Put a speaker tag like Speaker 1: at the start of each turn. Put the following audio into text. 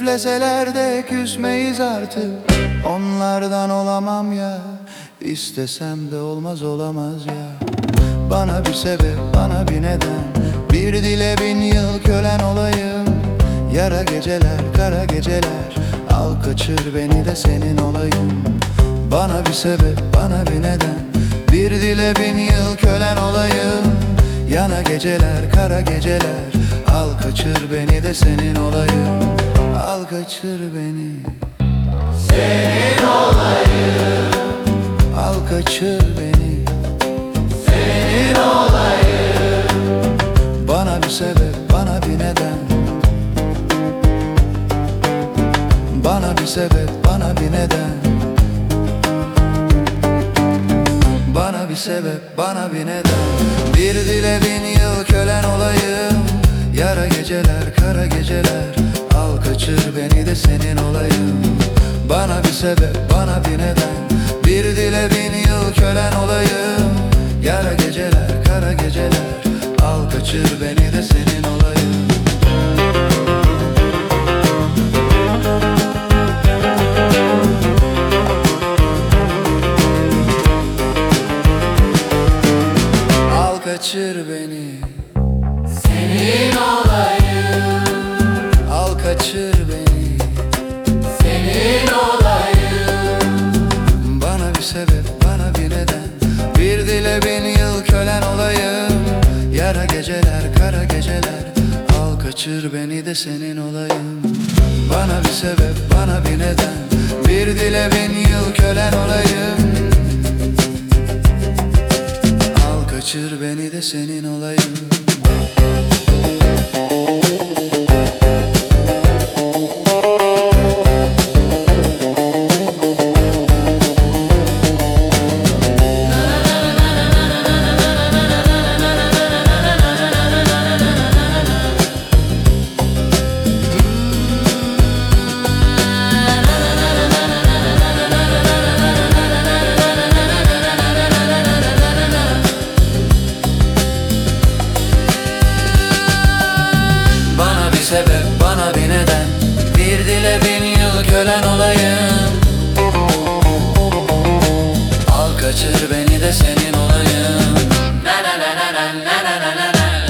Speaker 1: Üfleseler de küsmeyiz artık. Onlardan olamam ya, İstesem de olmaz olamaz ya. Bana bir sebep, bana bir neden, bir dile 1000 yıl kölen olayım. Yara geceler, kara geceler, al kaçır beni de senin olayım. Bana bir sebep, bana bir neden, bir dile 1000 yıl kölen olayım. Yana geceler, kara geceler, al kaçır beni de senin olayım. Al kaçır beni,
Speaker 2: senin olayım.
Speaker 1: al kaçır beni,
Speaker 2: senin olayım.
Speaker 1: bana bir sebep, bana bir neden, bana bir sebep, bana bir neden, bana bir sebep, bana bir neden. Bir dile 1000 yıl kölen olayım. Yara geceler, kara geceler, al kaçır beni de senin olayım. Bana bir sebep, bana bir neden, bir dile 1000 yıl kölen olayım. Yara geceler, kara geceler, al kaçır beni de senin olayım. Al kaçır beni,
Speaker 2: Senin olayım.
Speaker 1: al kaçır beni,
Speaker 2: Senin olayım.
Speaker 1: bana bir sebep, bana bir neden, bir dile 1000 yıl kölen olayım. Yara geceler, kara geceler, al kaçır beni de senin olayım. Bana bir sebep, bana bir neden, bir dile 1000 yıl kölen olayım. Al kaçır beni de senin olayım. Sebep, bana bir neden, bir dile 1000 yıl kölen olayım. Al kaçır beni de senin olayım. Na na na na na na na na na.